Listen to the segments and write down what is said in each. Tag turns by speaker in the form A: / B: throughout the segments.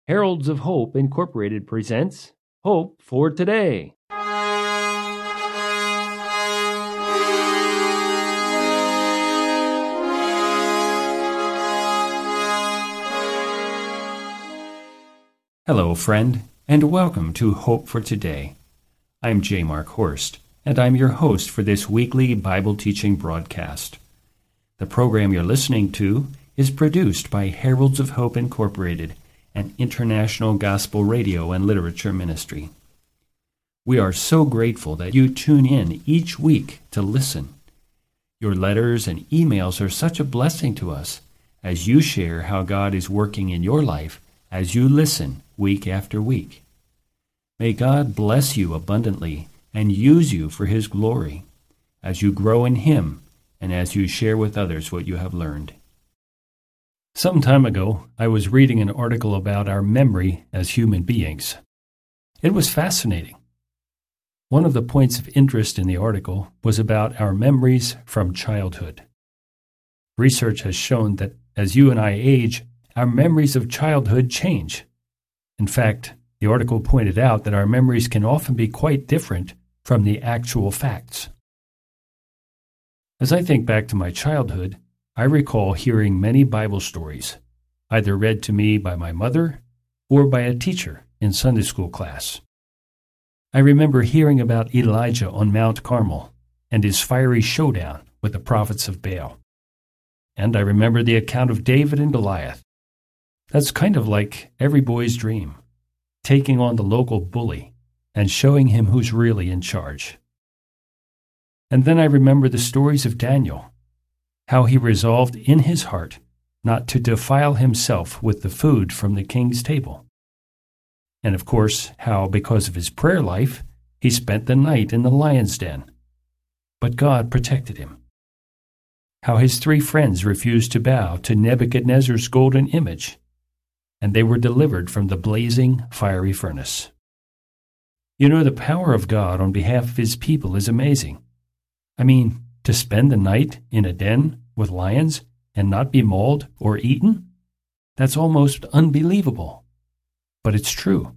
A: Heralds of Hope Incorporated presents Hope for Today.
B: Hello, friend, and welcome to Hope for Today. I'm J. Mark Horst, and I'm your host for this weekly Bible teaching broadcast. The program you're listening to is produced by Heralds of Hope Incorporated, an international gospel radio and literature ministry. We are so grateful that you tune in each week to listen. Your letters and emails are such a blessing to us as you share how God is working in your life as you listen week after week. May God bless you abundantly and use you for His glory as you grow in Him and as you share with others what you have learned. Some time ago, I was reading an article about our memory as human beings. It was fascinating. One of the points of interest in the article was about our memories from childhood. Research has shown that as you and I age, our memories of childhood change. In fact, the article pointed out that our memories can often be quite different from the actual facts. As I think back to my childhood, I recall hearing many Bible stories, either read to me by my mother or by a teacher in Sunday school class. I remember hearing about Elijah on Mount Carmel and his fiery showdown with the prophets of Baal. And I remember the account of David and Goliath. That's kind of like every boy's dream, taking on the local bully and showing him who's really in charge. And then I remember the stories of Daniel, how he resolved in his heart not to defile himself with the food from the king's table. And of course, how because of his prayer life, he spent the night in the lion's den. But God protected him. How his 3 friends refused to bow to Nebuchadnezzar's golden image, and they were delivered from the blazing, fiery furnace. You know, the power of God on behalf of His people is amazing. I mean, to spend the night in a den with lions and not be mauled or eaten? That's almost unbelievable. But it's true.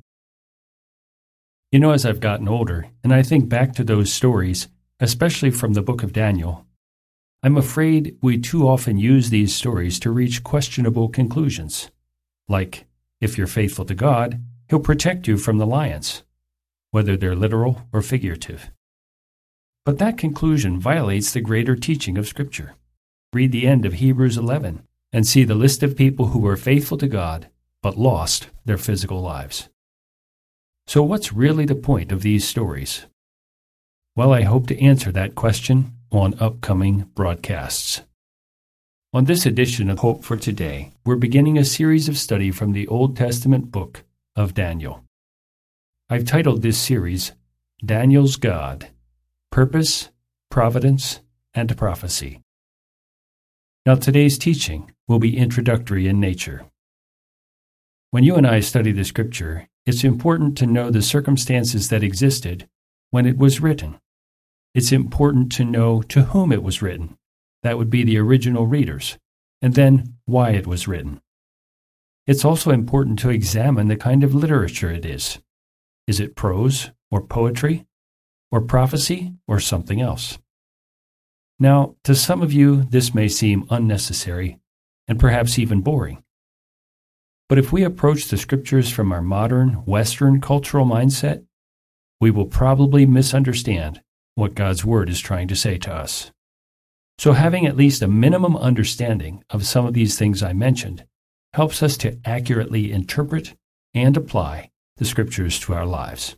B: You know, as I've gotten older, and I think back to those stories, especially from the book of Daniel, I'm afraid we too often use these stories to reach questionable conclusions. Like, if you're faithful to God, He'll protect you from the lions, whether they're literal or figurative. But that conclusion violates the greater teaching of Scripture. Read the end of Hebrews 11 and see the list of people who were faithful to God but lost their physical lives. So what's really the point of these stories? Well, I hope to answer that question on upcoming broadcasts. On this edition of Hope for Today, we're beginning a series of study from the Old Testament book of Daniel. I've titled this series, Daniel's God, Purpose, Providence, and Prophecy. Now, today's teaching will be introductory in nature. When you and I study the Scripture, it's important to know the circumstances that existed when it was written. It's important to know to whom it was written. That would be the original readers, and then why it was written. It's also important to examine the kind of literature it is. Is it prose or poetry, or prophecy, or something else? Now, to some of you, this may seem unnecessary and perhaps even boring. But if we approach the Scriptures from our modern, Western cultural mindset, we will probably misunderstand what God's Word is trying to say to us. So having at least a minimum understanding of some of these things I mentioned helps us to accurately interpret and apply the Scriptures to our lives.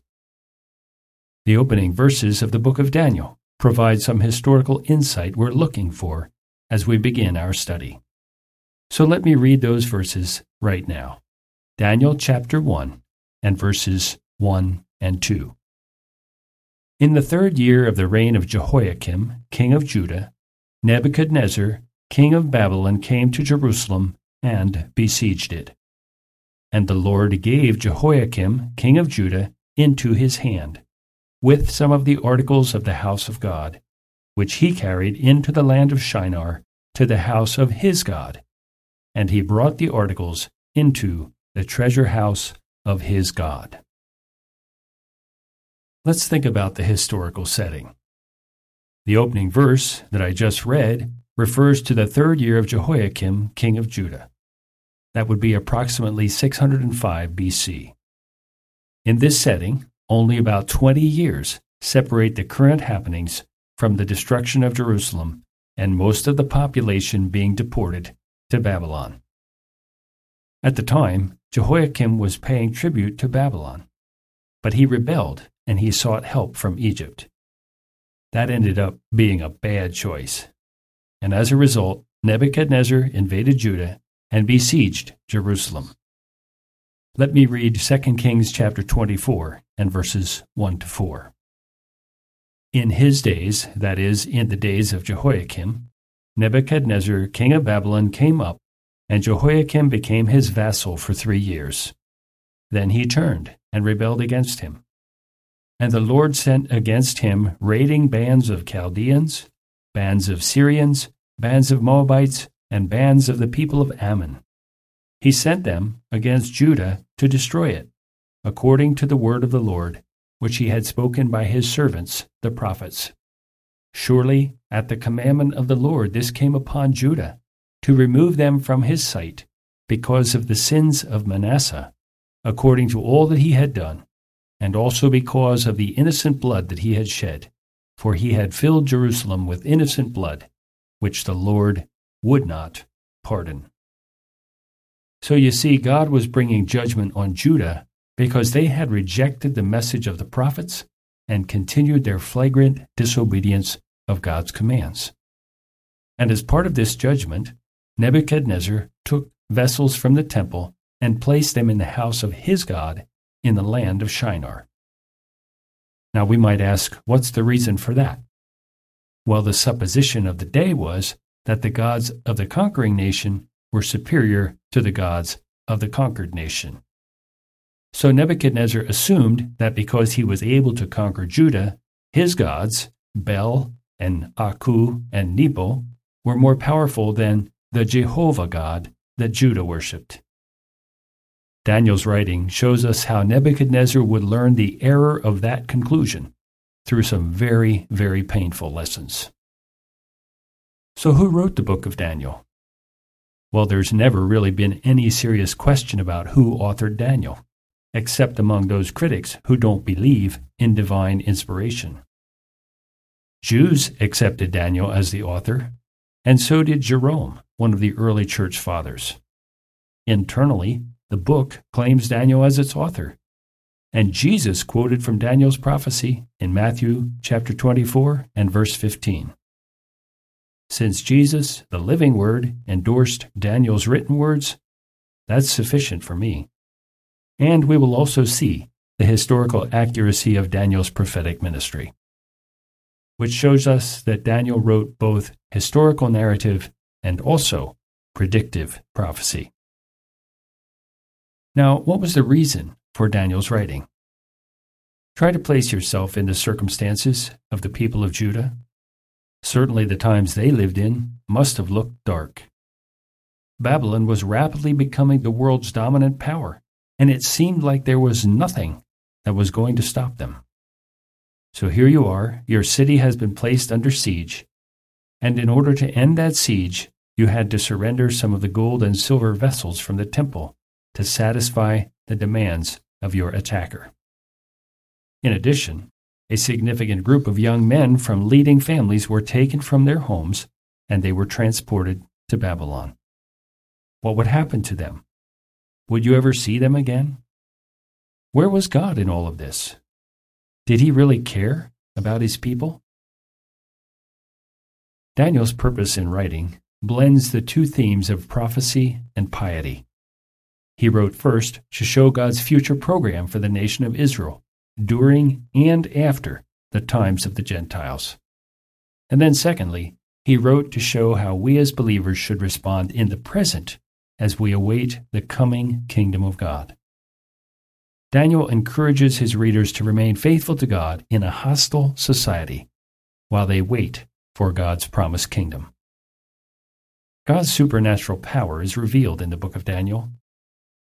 B: The opening verses of the book of Daniel provide some historical insight we're looking for as we begin our study. So let me read those verses right now. Daniel chapter 1 and verses 1 and 2. In the 3rd year of the reign of Jehoiakim, king of Judah, Nebuchadnezzar, king of Babylon, came to Jerusalem and besieged it. And the Lord gave Jehoiakim, king of Judah, into his hand, with some of the articles of the house of God, which he carried into the land of Shinar to the house of his God, and he brought the articles into the treasure house of his God. Let's think about the historical setting. The opening verse that I just read refers to the 3rd year of Jehoiakim, king of Judah. That would be approximately 605 BC. In this setting, only about 20 years separate the current happenings from the destruction of Jerusalem and most of the population being deported to Babylon. At the time, Jehoiakim was paying tribute to Babylon, but he rebelled and he sought help from Egypt. That ended up being a bad choice, and as a result, Nebuchadnezzar invaded Judah and besieged Jerusalem. Let me read 2 Kings chapter 24 and verses 1 to 4. In his days, that is, in the days of Jehoiakim, Nebuchadnezzar, king of Babylon, came up, and Jehoiakim became his vassal for 3 years. Then he turned and rebelled against him. And the Lord sent against him raiding bands of Chaldeans, bands of Syrians, bands of Moabites, and bands of the people of Ammon. He sent them against Judah to destroy it, according to the word of the Lord, which he had spoken by his servants, the prophets. Surely, at the commandment of the Lord, this came upon Judah, to remove them from his sight, because of the sins of Manasseh, according to all that he had done, and also because of the innocent blood that he had shed, for he had filled Jerusalem with innocent blood, which the Lord would not pardon. So you see, God was bringing judgment on Judah because they had rejected the message of the prophets and continued their flagrant disobedience of God's commands. And as part of this judgment, Nebuchadnezzar took vessels from the temple and placed them in the house of his God in the land of Shinar. Now we might ask, what's the reason for that? Well, the supposition of the day was that the gods of the conquering nation were superior to the gods of the conquered nation. So Nebuchadnezzar assumed that because he was able to conquer Judah, his gods, Bel and Aku and Nebo, were more powerful than the Jehovah God that Judah worshipped. Daniel's writing shows us how Nebuchadnezzar would learn the error of that conclusion through some very, very painful lessons. So who wrote the book of Daniel? Well, there's never really been any serious question about who authored Daniel, except among those critics who don't believe in divine inspiration. Jews accepted Daniel as the author, and so did Jerome, one of the early church fathers. Internally, the book claims Daniel as its author, and Jesus quoted from Daniel's prophecy in Matthew chapter 24 and verse 15. Since Jesus, the living Word, endorsed Daniel's written words, that's sufficient for me. And we will also see the historical accuracy of Daniel's prophetic ministry, which shows us that Daniel wrote both historical narrative and also predictive prophecy. Now, what was the reason for Daniel's writing? Try to place yourself in the circumstances of the people of Judah. Certainly the times they lived in must have looked dark. Babylon was rapidly becoming the world's dominant power, and it seemed like there was nothing that was going to stop them. So here you are, your city has been placed under siege, and in order to end that siege, you had to surrender some of the gold and silver vessels from the temple to satisfy the demands of your attacker. In addition, a significant group of young men from leading families were taken from their homes and they were transported to Babylon. What would happen to them? Would you ever see them again? Where was God in all of this? Did he really care about his people? Daniel's purpose in writing blends the two themes of prophecy and piety. He wrote first to show God's future program for the nation of Israel during and after the times of the Gentiles. And then secondly, he wrote to show how we as believers should respond in the present as we await the coming kingdom of God. Daniel encourages his readers to remain faithful to God in a hostile society while they wait for God's promised kingdom. God's supernatural power is revealed in the book of Daniel.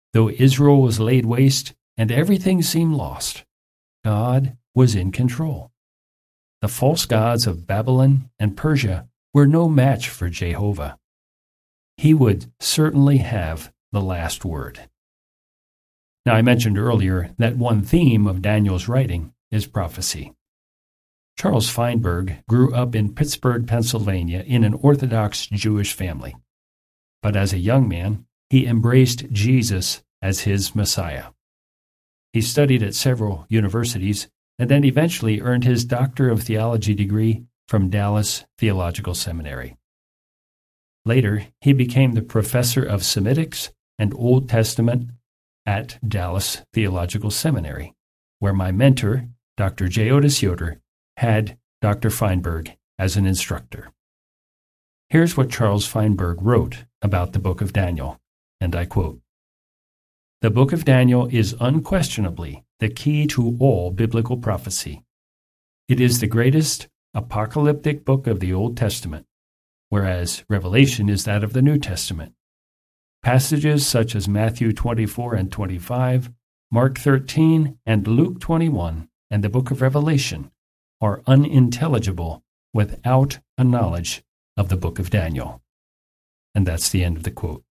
B: Though Israel was laid waste and everything seemed lost, God was in control. The false gods of Babylon and Persia were no match for Jehovah. He would certainly have the last word. Now, I mentioned earlier that one theme of Daniel's writing is prophecy. Charles Feinberg grew up in Pittsburgh, Pennsylvania, in an Orthodox Jewish family. But as a young man, he embraced Jesus as his Messiah. He studied at several universities and then eventually earned his Doctor of Theology degree from Dallas Theological Seminary. Later, he became the professor of Semitics and Old Testament at Dallas Theological Seminary, where my mentor, Dr. J. Otis Yoder, had Dr. Feinberg as an instructor. Here's what Charles Feinberg wrote about the book of Daniel, and I quote, "The book of Daniel is unquestionably the key to all biblical prophecy. It is the greatest apocalyptic book of the Old Testament, whereas Revelation is that of the New Testament. Passages such as Matthew 24 and 25, Mark 13, and Luke 21, and the book of Revelation are unintelligible without a knowledge of the book of Daniel." And that's the end of the quote.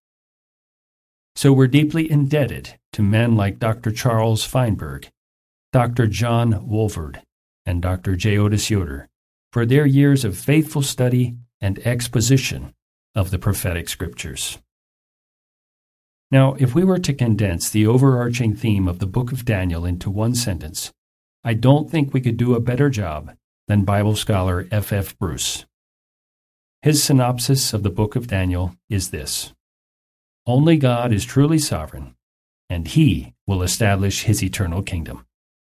B: So we're deeply indebted to men like Dr. Charles Feinberg, Dr. John Wolford, and Dr. J. Otis Yoder for their years of faithful study and exposition of the prophetic scriptures. Now, if we were to condense the overarching theme of the book of Daniel into one sentence, I don't think we could do a better job than Bible scholar F.F. Bruce. His synopsis of the book of Daniel is this: only God is truly sovereign, and He will establish His eternal kingdom.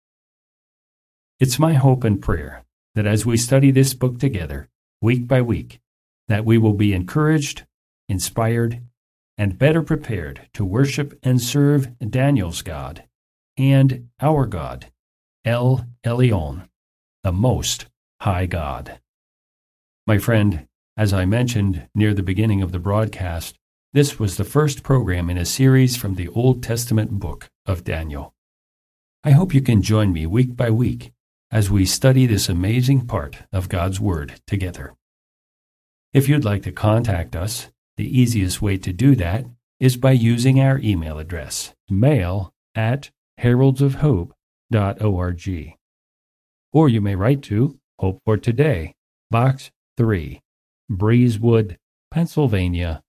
B: It's my hope and prayer that as we study this book together, week by week, that we will be encouraged, inspired, and better prepared to worship and serve Daniel's God and our God, El Elyon, the Most High God. My friend, as I mentioned near the beginning of the broadcast, this was the first program in a series from the Old Testament book of Daniel. I hope you can join me week by week as we study this amazing part of God's Word together. If you'd like to contact us, the easiest way to do that is by using our email address, mail@heraldsofhope.org. Or you may write to Hope for Today, Box 3, Breezewood, Pennsylvania,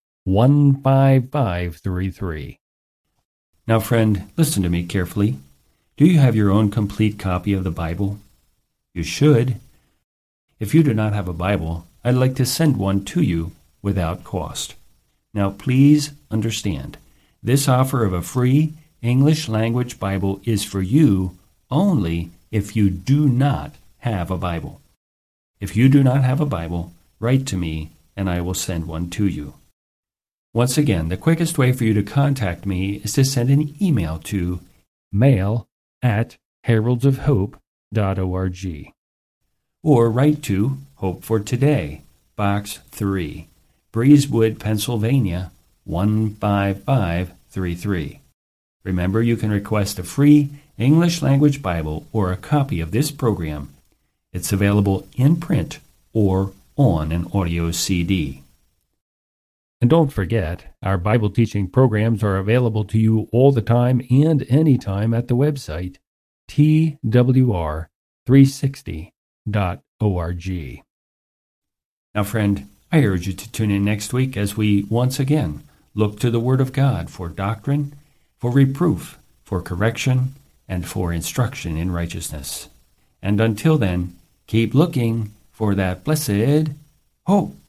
B: 15533. Now, friend, listen to me carefully. Do you have your own complete copy of the Bible? You should. If you do not have a Bible, I'd like to send one to you without cost. Now, please understand, this offer of a free English language Bible is for you only if you do not have a Bible. If you do not have a Bible, write to me and I will send one to you. Once again, the quickest way for you to contact me is to send an email to mail@heraldsofhope.org. Or write to Hope for Today, Box 3, Breezewood, Pennsylvania, 15533. Remember, you can request a free English language Bible or a copy of this program. It's available in print or on an audio CD. And don't forget, our Bible teaching programs are available to you all the time and anytime at the website twr360.org. Now, friend, I urge you to tune in next week as we once again look to the Word of God for doctrine, for reproof, for correction, and for instruction in righteousness. And until then, keep looking for that blessed hope.